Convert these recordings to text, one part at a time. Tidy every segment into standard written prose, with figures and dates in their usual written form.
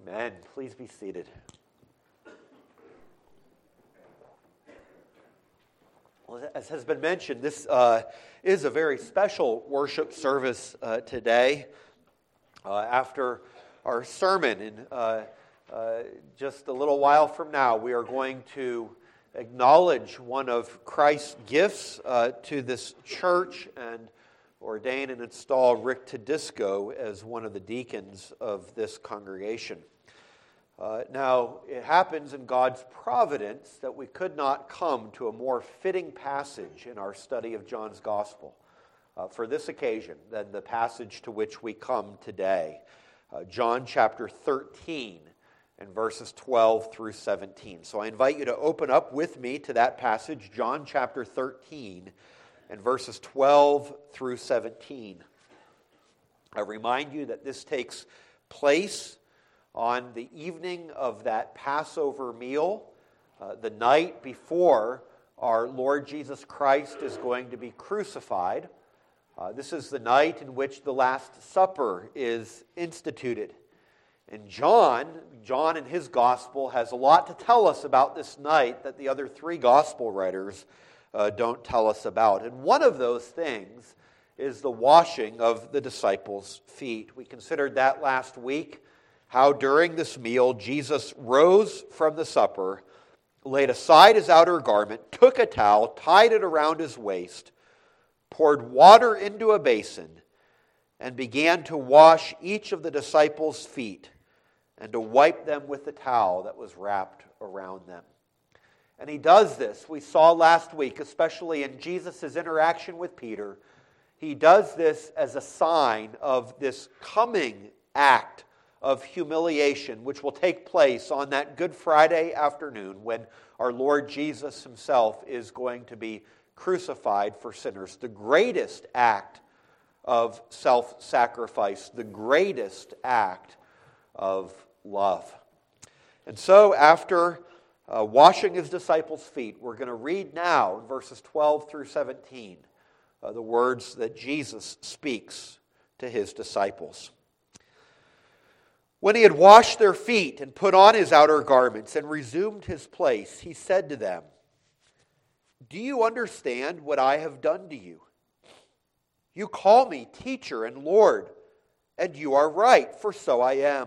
Amen. Please be seated. Well, as has been mentioned, this is a very special worship service today. After our sermon, in just a little while from now, we are going to acknowledge one of Christ's gifts to this church and ordain and install Rick Tedisco as one of the deacons of this congregation. Now, it happens in God's providence that we could not come to a more fitting passage in our study of John's Gospel for this occasion than the passage to which we come today. John chapter 13 and verses 12 through 17. So I invite you to open up with me to that passage, John chapter 13 and verses 12 through 17. I remind you that this takes place on the evening of that Passover meal, the night before our Lord Jesus Christ is going to be crucified. This is the night in which the Last Supper is instituted. And John in his gospel has a lot to tell us about this night that the other three gospel writers don't tell us about. And one of those things is the washing of the disciples' feet. We considered that last week, how during this meal Jesus rose from the supper, laid aside his outer garment, took a towel, tied it around his waist, poured water into a basin, and began to wash each of the disciples' feet and to wipe them with the towel that was wrapped around them. And he does this, we saw last week, especially in Jesus' interaction with Peter. He does this as a sign of this coming act of humiliation, which will take place on that Good Friday afternoon when our Lord Jesus himself is going to be crucified for sinners. The greatest act of self-sacrifice, the greatest act of love. And so after washing his disciples' feet, we're going to read now in verses 12 through 17 the words that Jesus speaks to his disciples. When he had washed their feet and put on his outer garments and resumed his place, he said to them, "Do you understand what I have done to you? You call me teacher and Lord, and you are right, for so I am.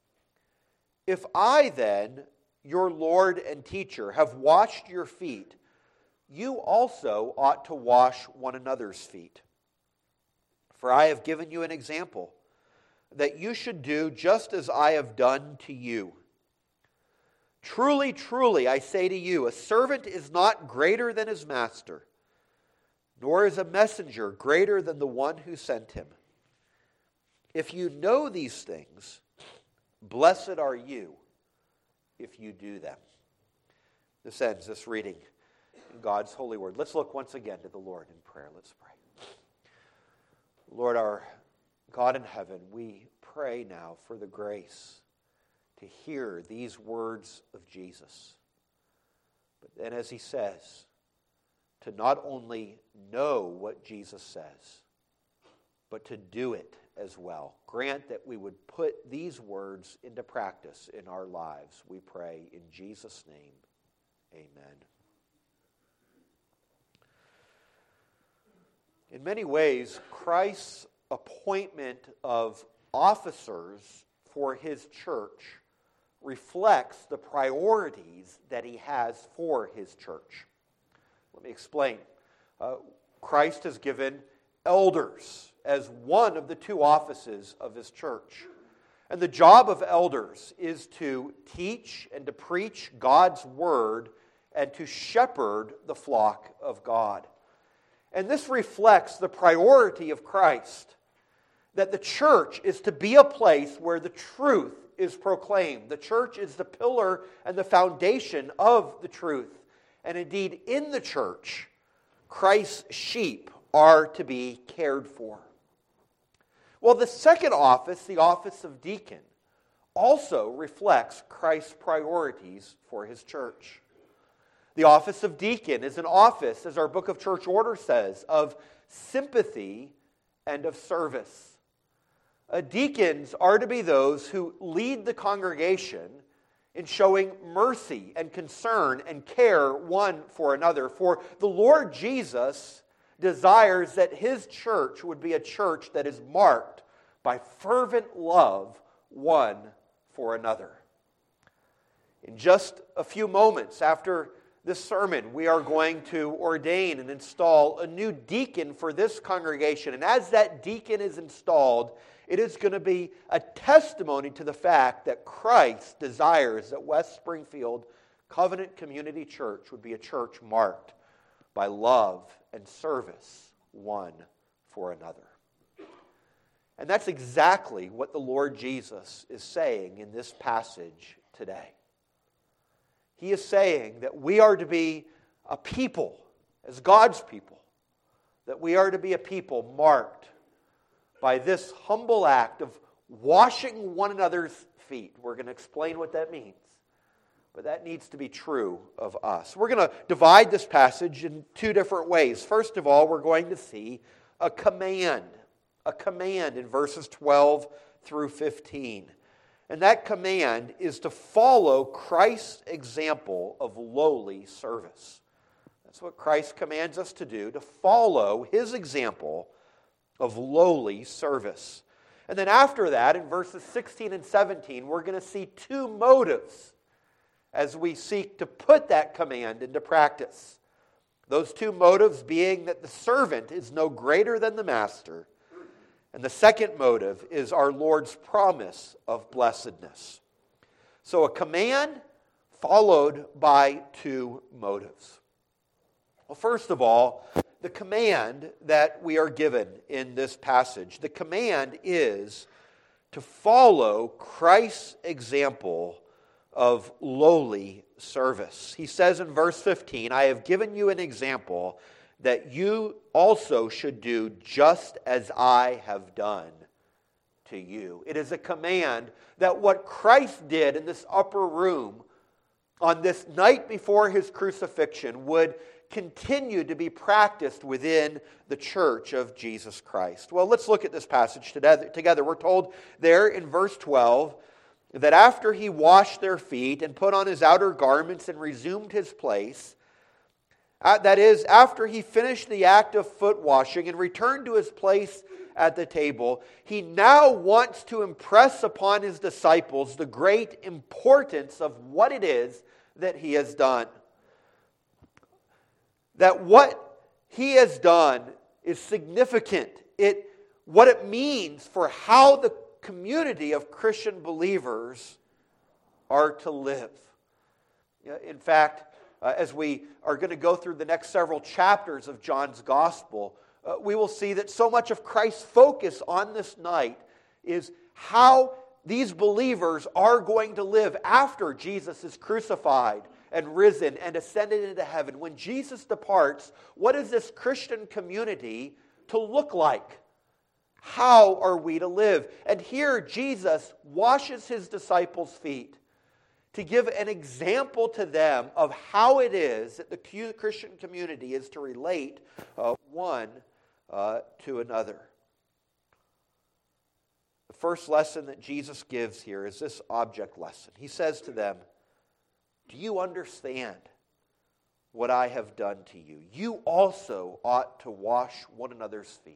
If I then, your Lord and teacher, have washed your feet, you also ought to wash one another's feet. For I have given you an example, that you should do just as I have done to you. Truly, truly, I say to you, a servant is not greater than his master, nor is a messenger greater than the one who sent him. If you know these things, blessed are you if you do them." This ends this reading in God's holy word. Let's look once again to the Lord in prayer. Let's pray. Lord, our God in heaven, we pray now for the grace to hear these words of Jesus. But then, as he says, to not only know what Jesus says, but to do it as well. Grant that we would put these words into practice in our lives, we pray in Jesus' name. Amen. In many ways, Christ's appointment of officers for his church reflects the priorities that he has for his church. Let me explain. Christ has given elders as one of the two offices of his church. And the job of elders is to teach and to preach God's word and to shepherd the flock of God. And this reflects the priority of Christ, that the church is to be a place where the truth is proclaimed. The church is the pillar and the foundation of the truth. And indeed, in the church, Christ's sheep are to be cared for. Well, the second office, the office of deacon, also reflects Christ's priorities for his church. The office of deacon is an office, as our book of church order says, of sympathy and of service. Deacons are to be those who lead the congregation in showing mercy and concern and care one for another. For the Lord Jesus desires that His church would be a church that is marked by fervent love one for another. In just a few moments after this sermon, we are going to ordain and install a new deacon for this congregation. And as that deacon is installed, it is going to be a testimony to the fact that Christ desires that West Springfield Covenant Community Church would be a church marked by love and service one for another. And that's exactly what the Lord Jesus is saying in this passage today. He is saying that we are to be a people, as God's people, that we are to be a people marked by this humble act of washing one another's feet. We're going to explain what that means, but that needs to be true of us. We're going to divide this passage in two different ways. First of all, we're going to see a command in verses 12 through 15. And that command is to follow Christ's example of lowly service. That's what Christ commands us to do, to follow His example of lowly service. And then after that, in verses 16 and 17, we're going to see two motives as we seek to put that command into practice. Those two motives being that the servant is no greater than the master, and the second motive is our Lord's promise of blessedness. So a command followed by two motives. Well, first of all, the command that we are given in this passage, the command is to follow Christ's example of lowly service. He says in verse 15, "I have given you an example that you also should do just as I have done to you." It is a command that what Christ did in this upper room on this night before His crucifixion would continue to be practiced within the church of Jesus Christ. Well, let's look at this passage together. We're told there in verse 12 that after He washed their feet and put on His outer garments and resumed His place, that is, after He finished the act of foot washing and returned to His place at the table, He now wants to impress upon His disciples the great importance of what it is that He has done. That what He has done is significant. What it means for how the community of Christian believers are to live. In fact, as we are going to go through the next several chapters of John's Gospel, we will see that so much of Christ's focus on this night is how these believers are going to live after Jesus is crucified and risen and ascended into heaven. When Jesus departs, what is this Christian community to look like? How are we to live? And here Jesus washes His disciples' feet to give an example to them of how it is that the Christian community is to relate one to another. The first lesson that Jesus gives here is this object lesson. He says to them, "Do you understand what I have done to you? You also ought to wash one another's feet."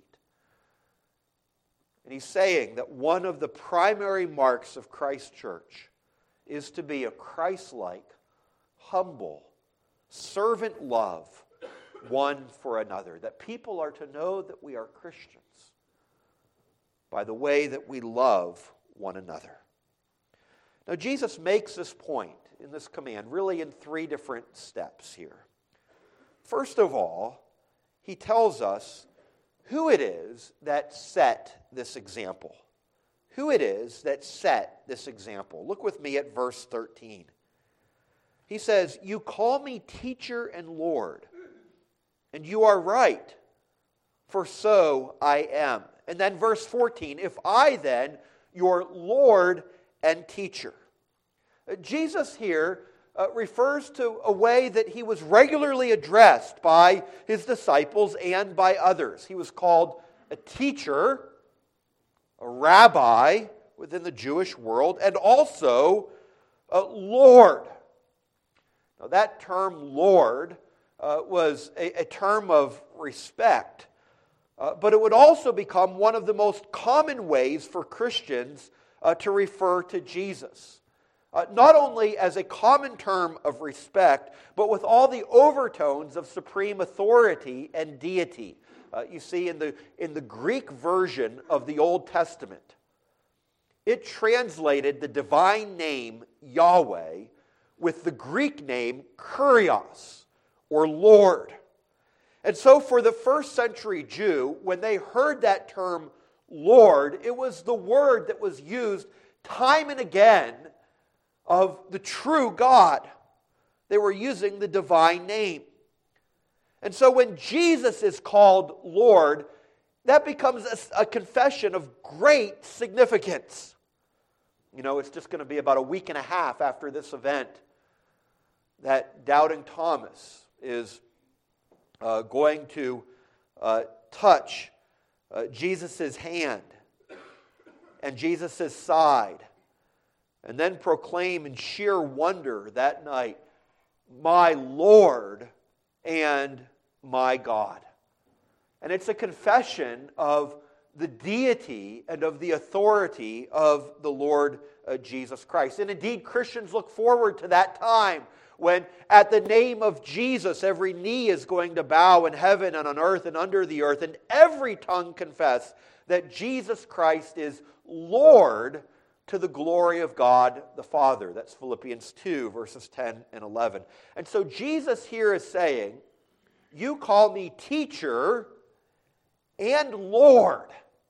And He's saying that one of the primary marks of Christ's church is to be a Christ-like, humble, servant love one for another. That people are to know that we are Christians by the way that we love one another. Now, Jesus makes this point in this command really in three different steps here. First of all, He tells us who it is that set this example. Who it is that set this example. Look with me at verse 13. He says, "You call me teacher and Lord, and you are right, for so I am." And then verse 14, "If I then, your Lord and teacher." Jesus here refers to a way that He was regularly addressed by His disciples and by others. He was called a teacher, a rabbi within the Jewish world, and also Lord. Now, that term Lord was a term of respect, but it would also become one of the most common ways for Christians to refer to Jesus. Not only as a common term of respect, but with all the overtones of supreme authority and deity. You see, in the Greek version of the Old Testament, it translated the divine name Yahweh with the Greek name Kurios, or Lord. And so for the first century Jew, when they heard that term Lord, it was the word that was used time and again of the true God. They were using the divine name. And so when Jesus is called Lord, that becomes a confession of great significance. You know, it's just going to be about a week and a half after this event that doubting Thomas is going to touch Jesus' hand and Jesus' side, and then proclaim in sheer wonder that night, "My Lord and my God." And it's a confession of the deity and of the authority of the Lord Jesus Christ. And indeed, Christians look forward to that time when at the name of Jesus, every knee is going to bow in heaven and on earth and under the earth, and every tongue confess that Jesus Christ is Lord, to the glory of God the Father. That's Philippians 2, verses 10 and 11. And so Jesus here is saying, you call me teacher and Lord,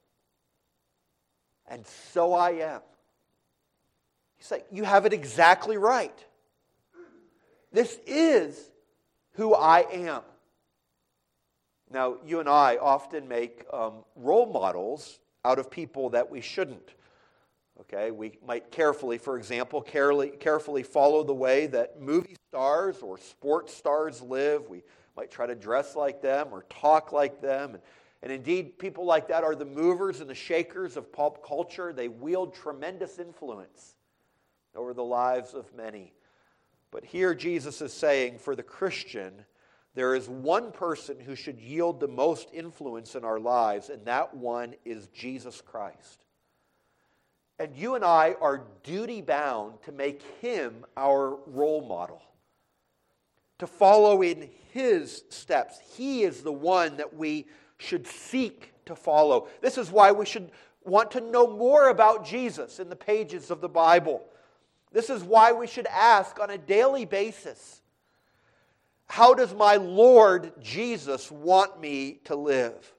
and so I am. He's like, you have it exactly right. This is who I am. Now, you and I often make role models out of people that we shouldn't. Okay, we might carefully follow the way that movie stars or sports stars live. We might try to dress like them or talk like them. And indeed, people like that are the movers and the shakers of pop culture. They wield tremendous influence over the lives of many. But here Jesus is saying, for the Christian, there is one person who should yield the most influence in our lives, and that one is Jesus Christ. And you and I are duty-bound to make Him our role model, to follow in His steps. He is the one that we should seek to follow. This is why we should want to know more about Jesus in the pages of the Bible. This is why we should ask on a daily basis, how does my Lord Jesus want me to live?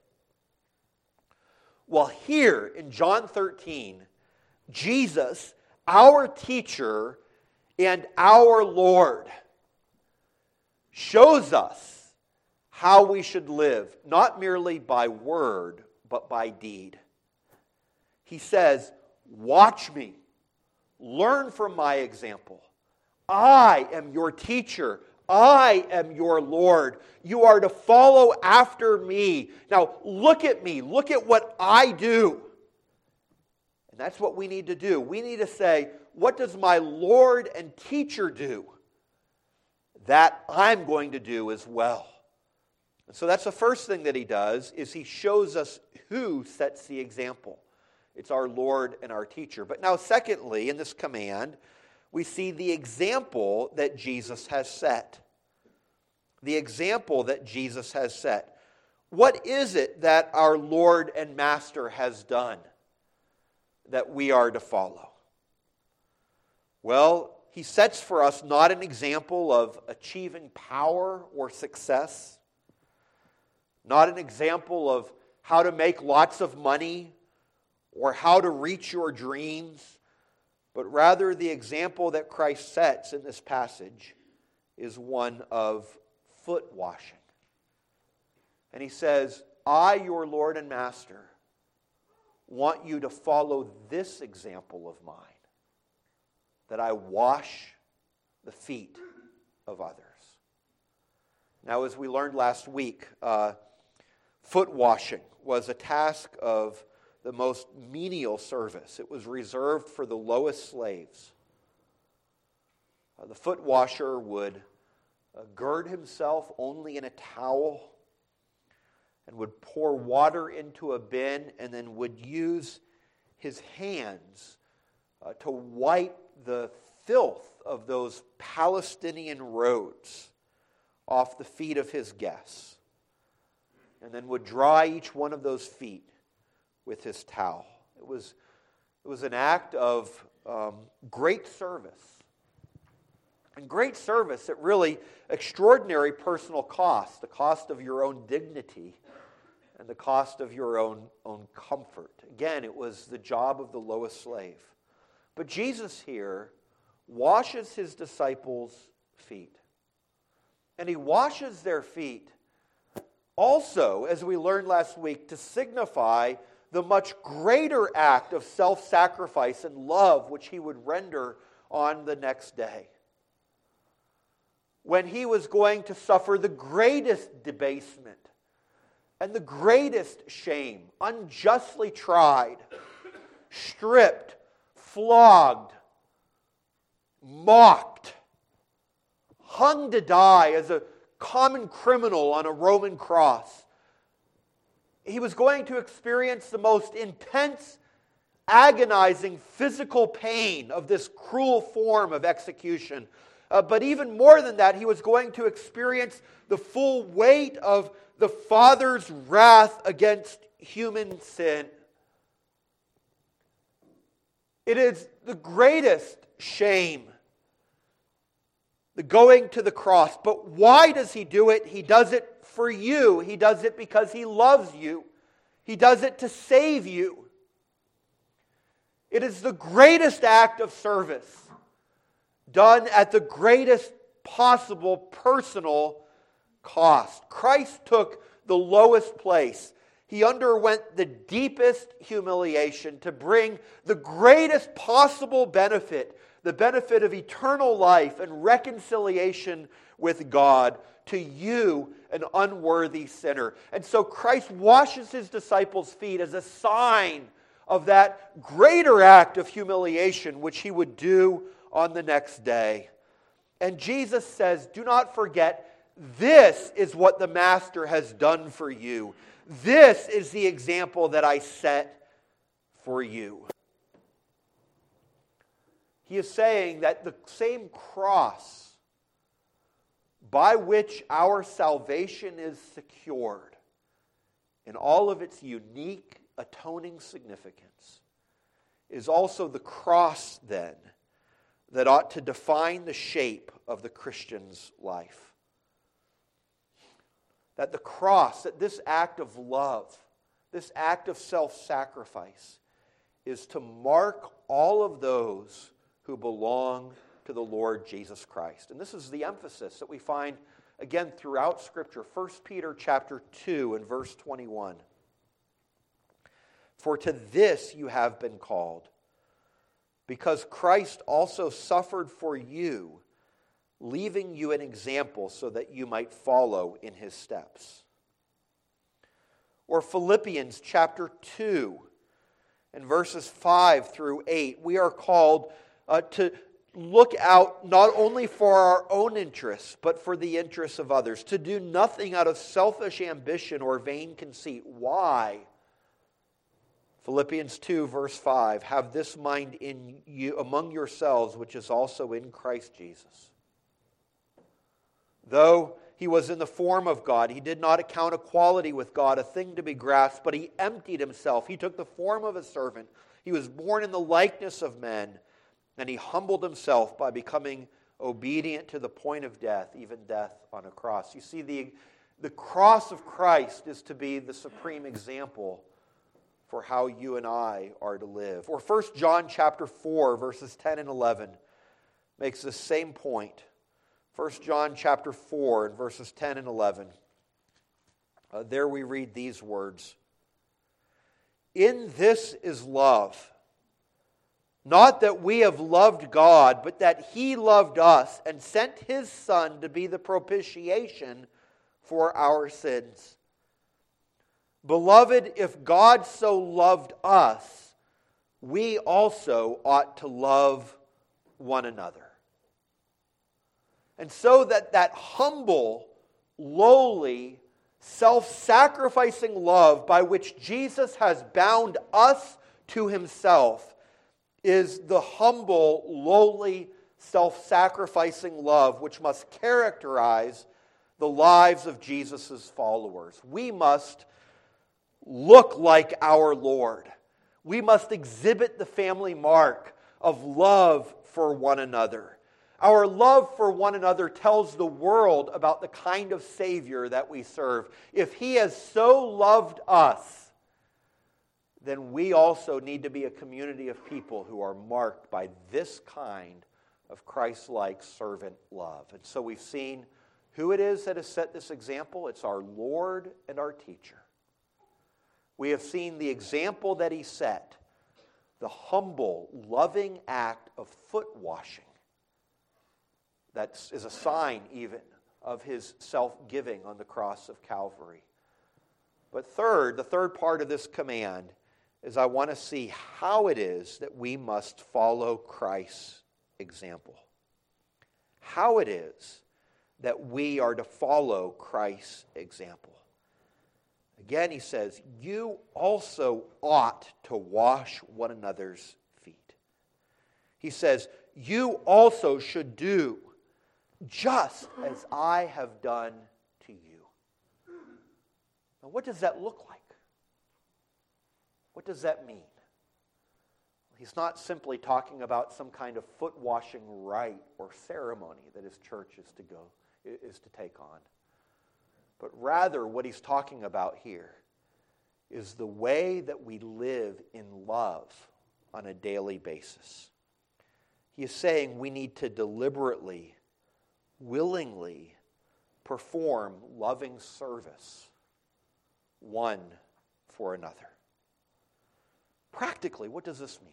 Well, here in John 13, Jesus, our teacher and our Lord, shows us how we should live, not merely by word, but by deed. He says, watch me. Learn from my example. I am your teacher. I am your Lord. You are to follow after me. Now, look at me. Look at what I do. And that's what we need to do. We need to say, what does my Lord and teacher do? That I'm going to do as well. And so that's the first thing that He does, is He shows us who sets the example. It's our Lord and our teacher. But now, secondly, in this command, we see the example that Jesus has set. The example that Jesus has set. What is it that our Lord and Master has done that we are to follow? Well, He sets for us not an example of achieving power or success, not an example of how to make lots of money or how to reach your dreams, but rather the example that Christ sets in this passage is one of foot washing. And He says, I, your Lord and Master, want you to follow this example of mine, that I wash the feet of others. Now, as we learned last week, foot washing was a task of the most menial service. It was reserved for the lowest slaves. The foot washer would gird himself only in a towel and would pour water into a bin and then would use his hands to wipe the filth of those Palestinian roads off the feet of his guests, and then would dry each one of those feet with his towel. It was an act of great service. And great service at really extraordinary personal cost, the cost of your own dignity and the cost of your own comfort. Again, it was the job of the lowest slave. But Jesus here washes his disciples' feet. And he washes their feet also, as we learned last week, to signify the much greater act of self-sacrifice and love which he would render on the next day, when he was going to suffer the greatest debasement and the greatest shame, unjustly tried, stripped, flogged, mocked, hung to die as a common criminal on a Roman cross. He was going to experience the most intense, agonizing physical pain of this cruel form of execution. But even more than that, he was going to experience the full weight of the Father's wrath against human sin. It is the greatest shame, the going to the cross. But why does he do it? He does it for you. He does it because he loves you. He does it to save you. It is the greatest act of service, done at the greatest possible personal cost. Christ took the lowest place. He underwent the deepest humiliation to bring the greatest possible benefit, the benefit of eternal life and reconciliation with God, to you, an unworthy sinner. And so Christ washes his disciples' feet as a sign of that greater act of humiliation which he would do on the next day. And Jesus says, do not forget, this is what the Master has done for you. This is the example that I set for you. He is saying that the same cross by which our salvation is secured in all of its unique atoning significance is also the cross then that ought to define the shape of the Christian's life. That the cross, that this act of love, this act of self-sacrifice is to mark all of those who belong to the Lord Jesus Christ. And this is the emphasis that we find again throughout Scripture. 1 Peter chapter 2 and verse 21. For to this you have been called, because Christ also suffered for you, leaving you an example so that you might follow in his steps. Or Philippians chapter 2 and verses 5 through 8. We are called to look out not only for our own interests, but for the interests of others. To do nothing out of selfish ambition or vain conceit. Why? Philippians 2 verse 5. Have this mind in you among yourselves, which is also in Christ Jesus. Though he was in the form of God, he did not account equality with God a thing to be grasped, but he emptied himself. He took the form of a servant. He was born in the likeness of men, and he humbled himself by becoming obedient to the point of death, even death on a cross. You see, the cross of Christ is to be the supreme example for how you and I are to live. Or 1 John chapter 4, verses 10 and 11 makes the same point. 1 John chapter 4 and verses 10 and 11. There we read these words. In this is love. Not that we have loved God, but that he loved us and sent his Son to be the propitiation for our sins. Beloved, if God so loved us, we also ought to love one another. And so that humble, lowly, self-sacrificing love by which Jesus has bound us to himself is the humble, lowly, self-sacrificing love which must characterize the lives of Jesus' followers. We must look like our Lord. We must exhibit the family mark of love for one another. Our love for one another tells the world about the kind of Savior that we serve. If He has so loved us, then we also need to be a community of people who are marked by this kind of Christ-like servant love. And so we've seen who it is that has set this example. It's our Lord and our teacher. We have seen the example that He set, the humble, loving act of foot washing. That is a sign even of His self-giving on the cross of Calvary. But third, the third part of this command is I want to see how it is that we must follow Christ's example. How it is that we are to follow Christ's example. Again, he says, you also ought to wash one another's feet. He says, you also should do just as I have done to you. Now, what does that look like? What does that mean? He's not simply talking about some kind of foot-washing rite or ceremony that his church is to take on. But rather, what he's talking about here is the way that we live in love on a daily basis. He is saying we need to deliberately, willingly perform loving service one for another. Practically, what does this mean?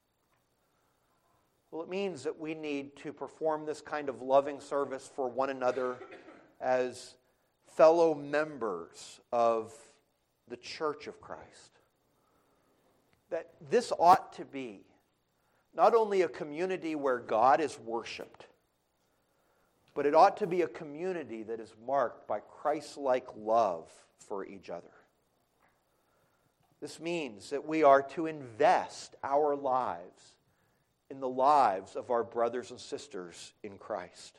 Well, it means that we need to perform this kind of loving service for one another as fellow members of the Church of Christ. That this ought to be not only a community where God is worshiped, but it ought to be a community that is marked by Christ-like love for each other. This means that we are to invest our lives in the lives of our brothers and sisters in Christ.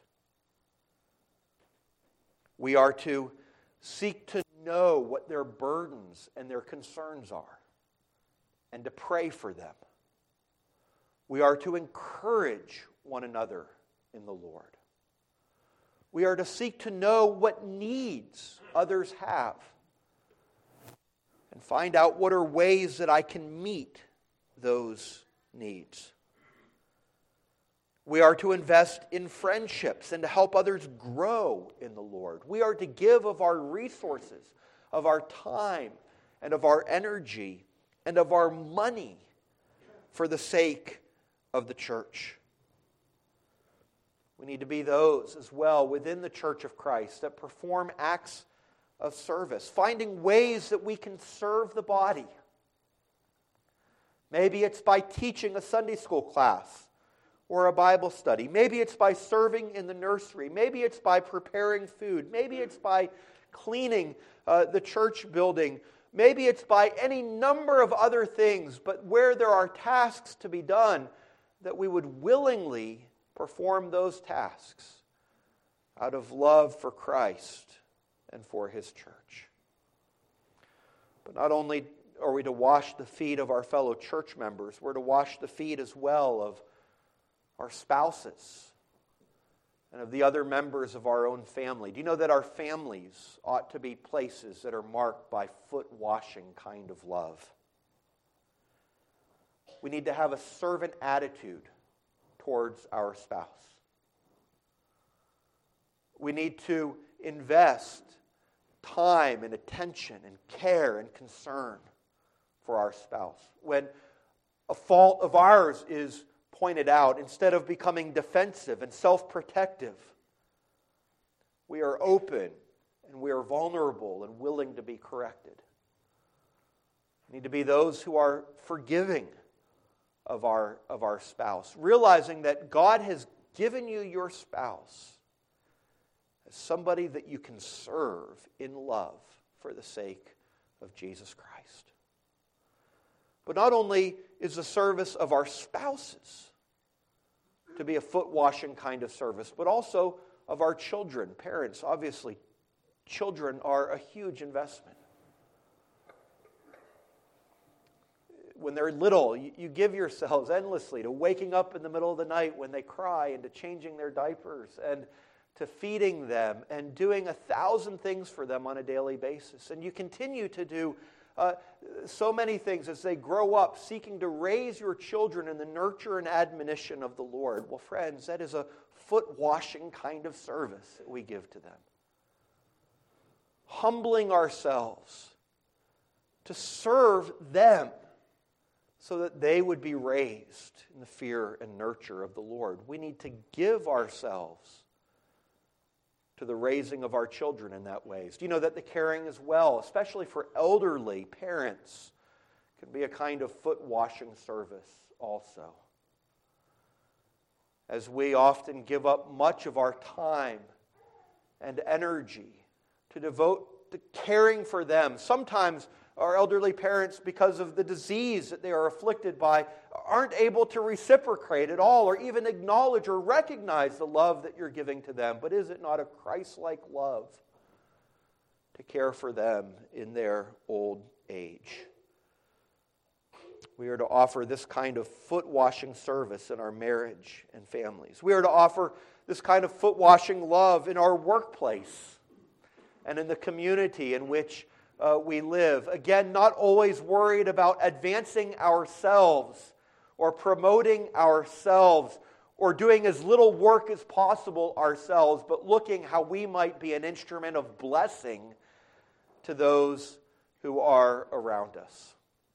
We are to seek to know what their burdens and their concerns are and to pray for them. We are to encourage one another in the Lord. We are to seek to know what needs others have and find out what are ways that I can meet those needs. We are to invest in friendships and to help others grow in the Lord. We are to give of our resources, of our time, and of our energy, and of our money for the sake of the church. We need to be those as well within the Church of Christ that perform acts of service, finding ways that we can serve the body. Maybe it's by teaching a Sunday school class or a Bible study. Maybe it's by serving in the nursery. Maybe it's by preparing food. Maybe it's by cleaning the church building. Maybe it's by any number of other things. But where there are tasks to be done, that we would willingly perform those tasks out of love for Christ and for His church. But not only are we to wash the feet of our fellow church members, we're to wash the feet as well of our spouses and of the other members of our own family. Do you know that our families ought to be places that are marked by foot-washing kind of love? We need to have a servant attitude towards our spouse. We need to invest time and attention and care and concern for our spouse. When a fault of ours is pointed out, instead of becoming defensive and self-protective, we are open and we are vulnerable and willing to be corrected. We need to be those who are forgiving of our spouse, realizing that God has given you your spouse as somebody that you can serve in love for the sake of Jesus Christ. But not only is the service of our spouses to be a foot-washing kind of service, but also of our children. Parents, obviously, children are a huge investment. When they're little, you give yourselves endlessly to waking up in the middle of the night when they cry, and to changing their diapers, and to feeding them, and doing 1,000 things for them on a daily basis. And you continue to do so many things as they grow up, seeking to raise your children in the nurture and admonition of the Lord. Well, friends, that is a foot-washing kind of service that we give to them. Humbling ourselves to serve them so that they would be raised in the fear and nurture of the Lord. We need to give ourselves to the raising of our children in that way. Do you know that the caring as well, especially for elderly parents, can be a kind of foot-washing service also? As we often give up much of our time and energy to devote to caring for them. Sometimes our elderly parents, because of the disease that they are afflicted by, aren't able to reciprocate at all or even acknowledge or recognize the love that you're giving to them. But is it not a Christ-like love to care for them in their old age? We are to offer this kind of foot-washing service in our marriage and families. We are to offer this kind of foot-washing love in our workplace and in the community in which we live. Again, not always worried about advancing ourselves or promoting ourselves or doing as little work as possible ourselves, but looking how we might be an instrument of blessing to those who are around us.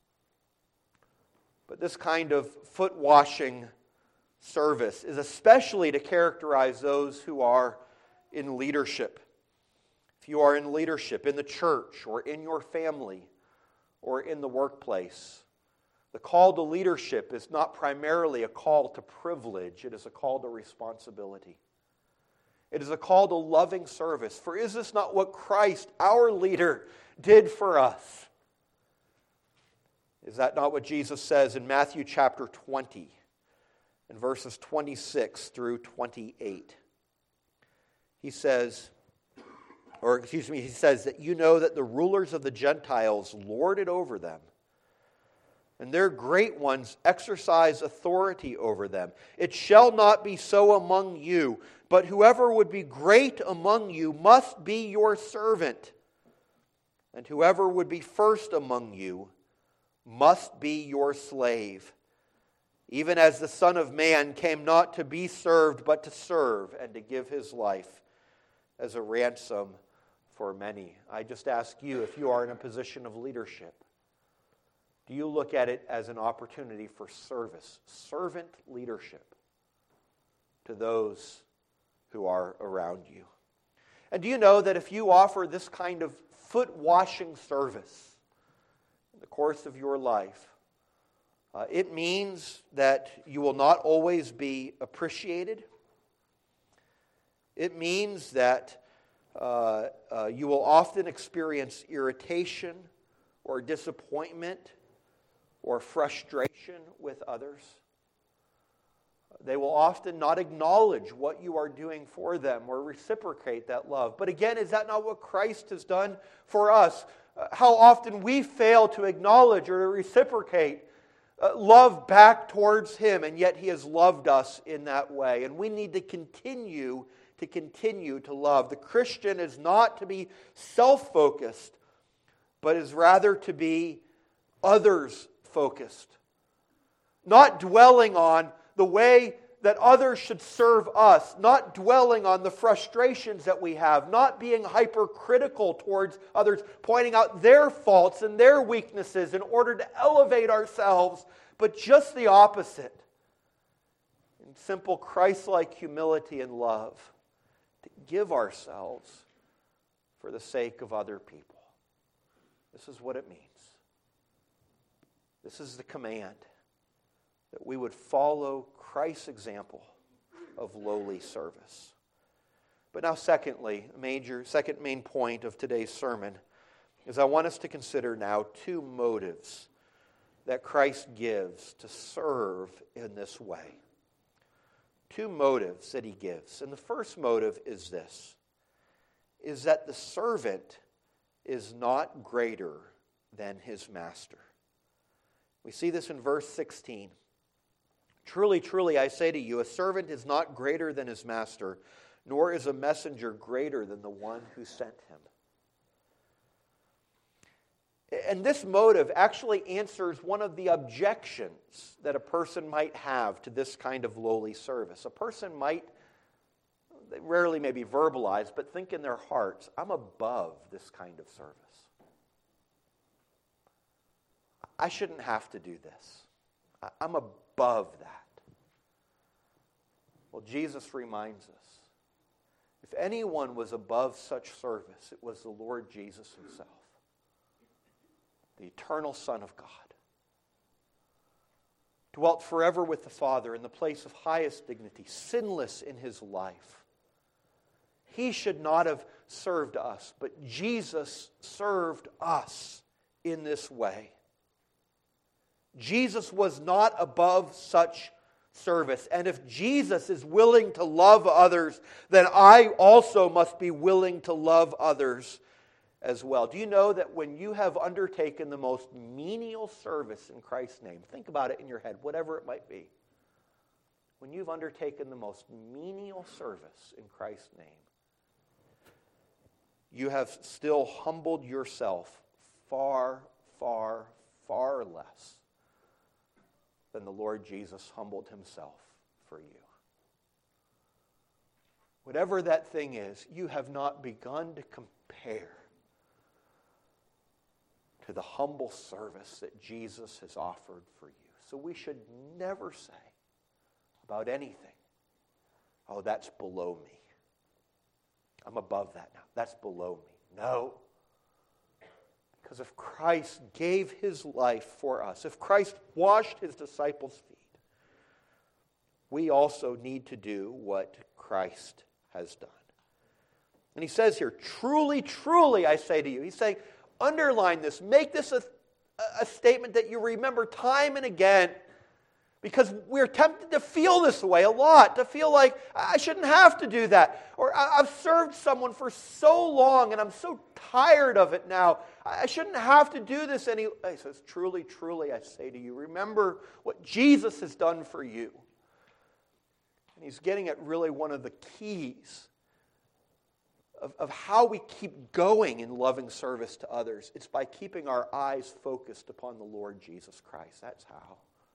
But this kind of foot-washing service is especially to characterize those who are in leadership. If you are in leadership in the church or in your family or in the workplace, the call to leadership is not primarily a call to privilege. It is a call to responsibility. It is a call to loving service. For is this not what Christ, our leader, did for us? Is that not what Jesus says in Matthew chapter 20, in verses 26 through 28? He says that you know that the rulers of the Gentiles lord it over them, and their great ones exercise authority over them. It shall not be so among you, but whoever would be great among you must be your servant, and whoever would be first among you must be your slave, even as the Son of Man came not to be served, but to serve and to give his life as a ransom for many. I just ask you, if you are in a position of leadership, do you look at it as an opportunity for service, servant leadership to those who are around you? And do you know that if you offer this kind of foot-washing service in the course of your life, it means that you will not always be appreciated. It means that you will often experience irritation or disappointment or frustration with others. They will often not acknowledge what you are doing for them or reciprocate that love. But again, is that not what Christ has done for us? How often we fail to acknowledge or to reciprocate love back towards Him, and yet He has loved us in that way. And we need to continue to love. The Christian is not to be self-focused, but is rather to be others-focused. Not dwelling on the way that others should serve us, not dwelling on the frustrations that we have, not being hypercritical towards others, pointing out their faults and their weaknesses in order to elevate ourselves, but just the opposite. In simple Christ-like humility and love, to give ourselves for the sake of other people. This is what it means This is the command, that we would follow Christ's example of lowly service. But now secondly, second main point of today's sermon is I want us to consider now two motives that Christ gives to serve in this way. Two motives that he gives. And the first motive is this, is that the servant is not greater than his master. We see this in verse 16. Truly, truly, I say to you, a servant is not greater than his master, nor is a messenger greater than the one who sent him. And this motive actually answers one of the objections that a person might have to this kind of lowly service. A person might, they rarely maybe verbalize, but think in their hearts, I'm above this kind of service. I shouldn't have to do this. I'm above that. Well, Jesus reminds us, if anyone was above such service, it was the Lord Jesus himself, the eternal Son of God, dwelt forever with the Father in the place of highest dignity, sinless in his life. He should not have served us, but Jesus served us in this way. Jesus was not above such service. And if Jesus is willing to love others, then I also must be willing to love others as well. Do you know that when you have undertaken the most menial service in Christ's name, think about it in your head, whatever it might be. When you've undertaken the most menial service in Christ's name, you have still humbled yourself far, far, far less than the Lord Jesus humbled himself for you. Whatever that thing is, you have not begun to compare to the humble service that Jesus has offered for you. So we should never say about anything, oh, that's below me. I'm above that now. That's below me. No. Because if Christ gave his life for us, if Christ washed his disciples' feet, we also need to do what Christ has done. And he says here, truly, truly, I say to you. He's saying, underline this. Make this a statement that you remember time and again. Because we're tempted to feel this way a lot. To feel like, I shouldn't have to do that. Or I've served someone for so long and I'm so tired of it now. I shouldn't have to do this anymore. He says, truly, truly, I say to you, remember what Jesus has done for you. And he's getting at really one of the keys of how we keep going in loving service to others. It's by keeping our eyes focused upon the Lord Jesus Christ. That's how.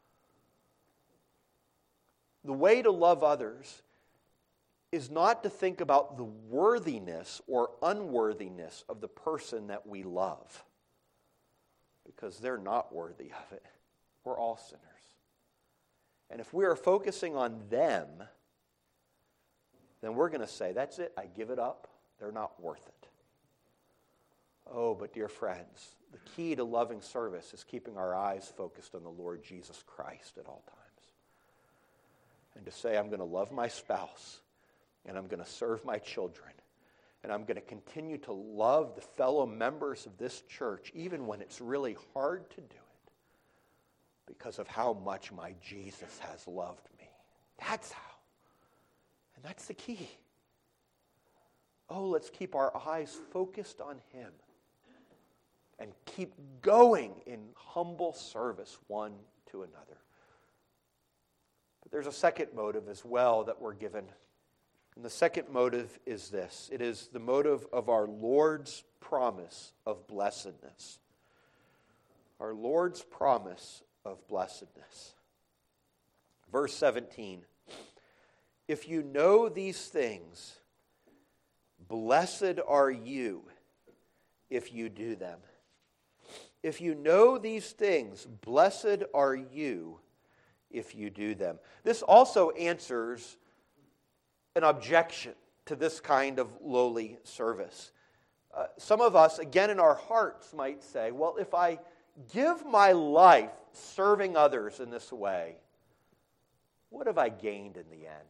The way to love others is not to think about the worthiness or unworthiness of the person that we love, because they're not worthy of it. We're all sinners. And if we are focusing on them, then we're going to say, that's it, I give it up. They're not worth it. Oh, but dear friends, the key to loving service is keeping our eyes focused on the Lord Jesus Christ at all times. And to say, I'm going to love my spouse, and I'm going to serve my children, and I'm going to continue to love the fellow members of this church, even when it's really hard to do it, because of how much my Jesus has loved me. That's how. And that's the key. Oh, let's keep our eyes focused on him and keep going in humble service one to another. But there's a second motive as well that we're given. And the second motive is this. It is the motive of our Lord's promise of blessedness. Our Lord's promise of blessedness. Verse 17. If you know these things, blessed are you if you do them. If you know these things, blessed are you if you do them. This also answers an objection to this kind of lowly service. Some of us, again in our hearts, might say, well, if I give my life serving others in this way, what have I gained in the end?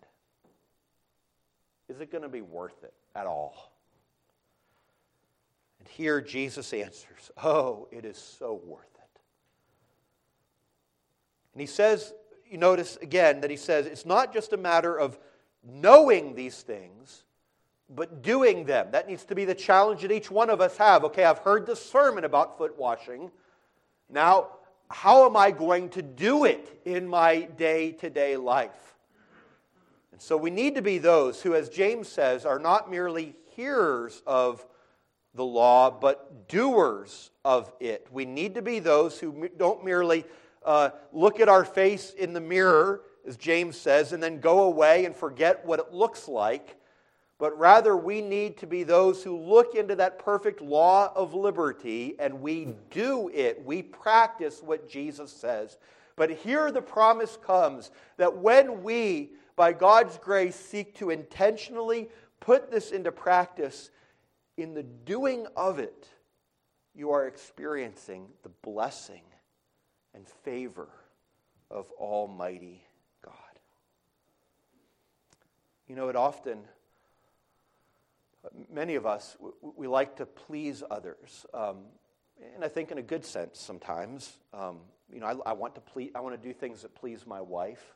Is it going to be worth it at all? And here Jesus answers, oh, it is so worth it. And he says, you notice again that he says, it's not just a matter of knowing these things, but doing them. That needs to be the challenge that each one of us have. Okay, I've heard the sermon about foot washing. Now, how am I going to do it in my day-to-day life? And so we need to be those who, as James says, are not merely hearers of the law, but doers of it. We need to be those who don't merely look at our face in the mirror, as James says, and then go away and forget what it looks like, but rather we need to be those who look into that perfect law of liberty and we do it. We practice what Jesus says. But here the promise comes that when we, by God's grace, seek to intentionally put this into practice, in the doing of it, you are experiencing the blessing and favor of Almighty God. You know, many of us, we like to please others, and I think in a good sense sometimes. I want to do things that please my wife.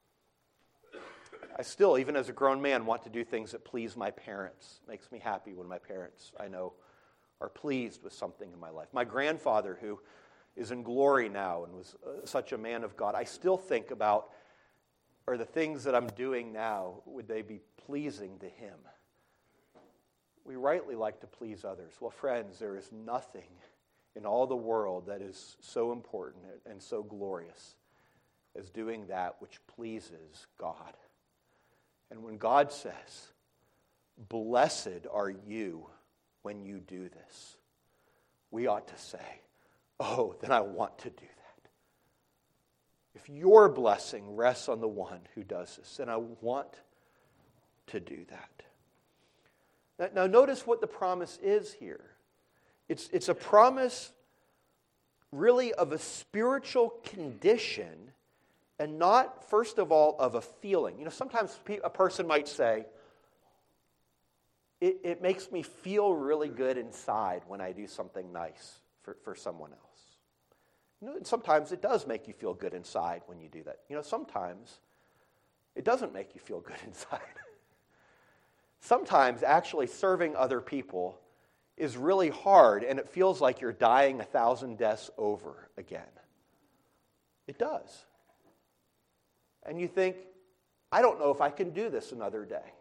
I still, even as a grown man, want to do things that please my parents. It makes me happy when my parents, I know, are pleased with something in my life. My grandfather, who is in glory now and was such a man of God, I still think about, are the things that I'm doing now, would they be pleasing to him? We rightly like to please others. Well, friends, there is nothing in all the world that is so important and so glorious as doing that which pleases God. And when God says, blessed are you when you do this, we ought to say, oh, then I want to do that. If your blessing rests on the one who does this, then I want to do that. Now notice what the promise is here. It's a promise really of a spiritual condition and not, first of all, of a feeling. You know, sometimes a person might say, it makes me feel really good inside when I do something nice for someone else. You know, and sometimes it does make you feel good inside when you do that. You know, sometimes it doesn't make you feel good inside. Sometimes actually serving other people is really hard and it feels like you're dying 1,000 deaths over again. It does. And you think, I don't know if I can do this another day.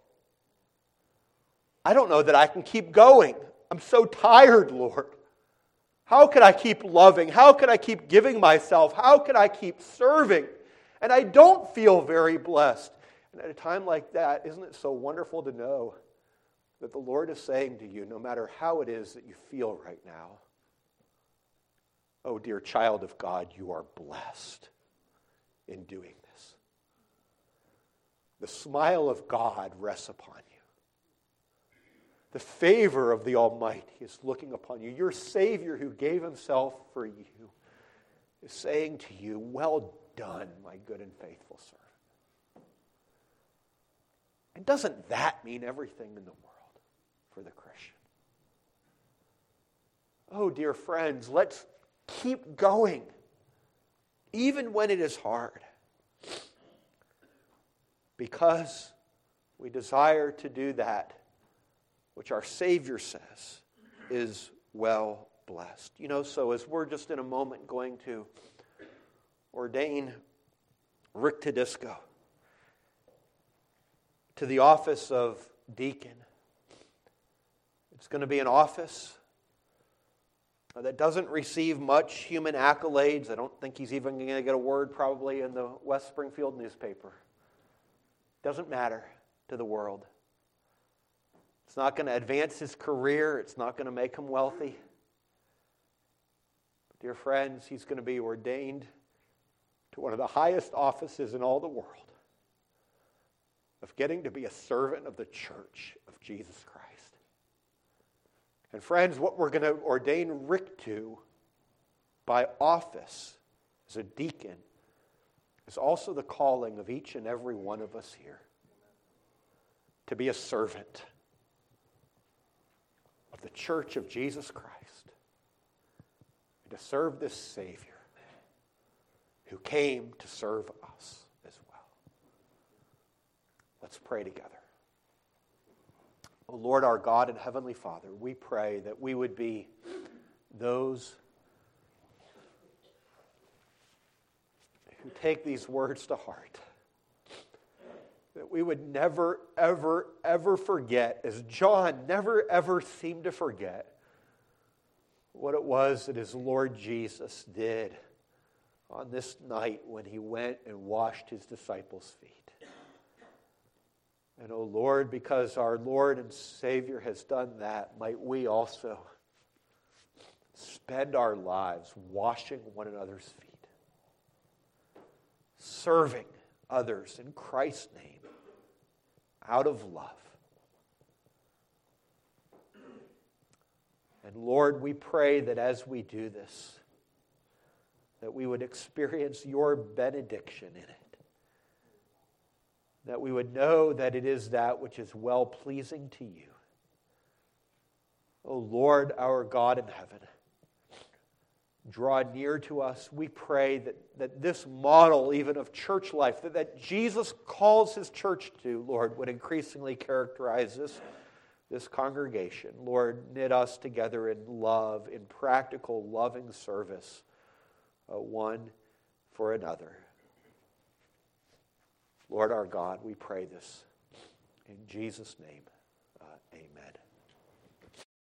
I don't know that I can keep going. I'm so tired, Lord. How can I keep loving? How can I keep giving myself? How can I keep serving? And I don't feel very blessed. And at a time like that, isn't it so wonderful to know that the Lord is saying to you, no matter how it is that you feel right now, oh, dear child of God, you are blessed in doing this. The smile of God rests upon you. The favor of the Almighty is looking upon you. Your Savior who gave himself for you is saying to you, well done, my good and faithful servant. And doesn't that mean everything in the world for the Christian? Oh, dear friends, let's keep going, even when it is hard, because we desire to do that which our Savior says is well blessed. You know, so as we're just in a moment going to ordain Rick Tedisco to the office of deacon, it's going to be an office that doesn't receive much human accolades. I don't think he's even going to get a word probably in the West Springfield newspaper. Doesn't matter to the world. It's not going to advance his career. It's not going to make him wealthy. But dear friends, he's going to be ordained to one of the highest offices in all the world of getting to be a servant of the church of Jesus Christ. And friends, what we're going to ordain Rick to by office as a deacon is also the calling of each and every one of us here to be a servant of the church of Jesus Christ and to serve this Savior who came to serve us as well. Let's pray together. O Lord, our God and Heavenly Father, we pray that we would be those who take these words to heart. That we would never, ever, ever forget, as John never, ever seemed to forget, what it was that his Lord Jesus did on this night when he went and washed his disciples' feet. And, O Lord, because our Lord and Savior has done that, might we also spend our lives washing one another's feet, serving others in Christ's name, out of love. And Lord, we pray that as we do this, that we would experience your benediction in it. That we would know that it is that which is well-pleasing to you. O Lord, our God in heaven, draw near to us. We pray that this model even of church life, that Jesus calls his church to, Lord, would increasingly characterize this congregation. Lord, knit us together in love, in practical, loving service, one for another. Lord our God, we pray this in Jesus' name. Amen.